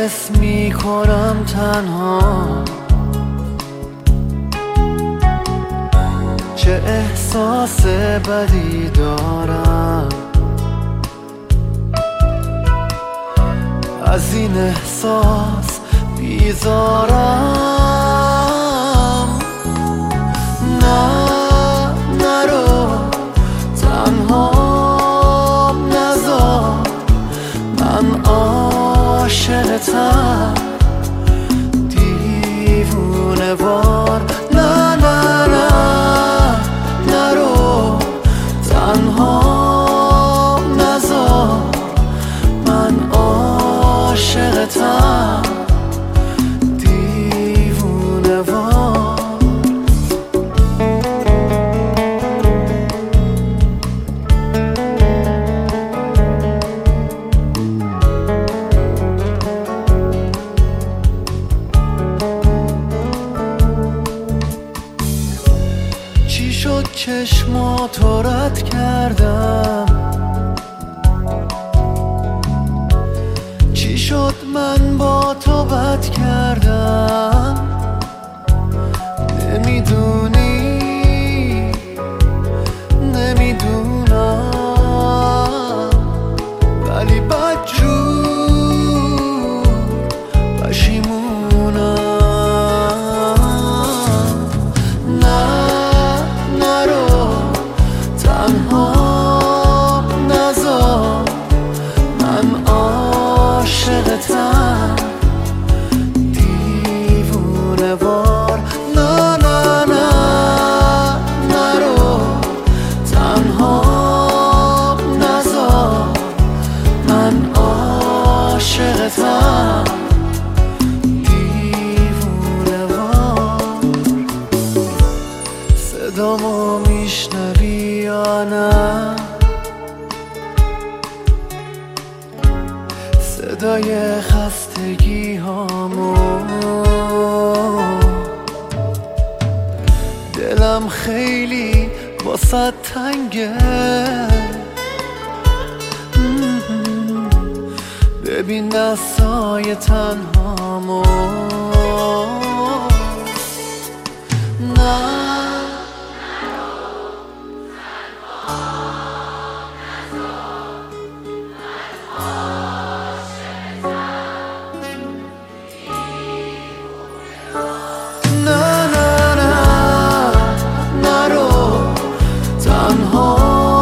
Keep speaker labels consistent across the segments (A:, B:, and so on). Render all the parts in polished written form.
A: حس میکنم تنها، چه احساس بدی دارم. از این احساس بیزارم. نه نرو تنها نذار، من عاشقتم دیوونه وار. نه نه نه نرو تنها نذار، من عاشقتم دیوونه وار. چی شد چشماتو رد کردم؟ چی شد من با تو بد کردم؟ نمیدونی نمیدونم، ولی بدجور پشیمونم. نه نرو تنها نذار، من عاشقتم دیوونه وار. نه نه نه نرو تنها نذار، من عاشقتم دیوونه وار. صدامو میشنوی یا نه؟ صدای خستگی هامو، دلم خیلی واسه تنگه. ببین دستای تنهامو. نه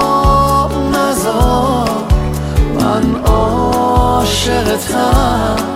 A: تنها نذار، من عاشقتم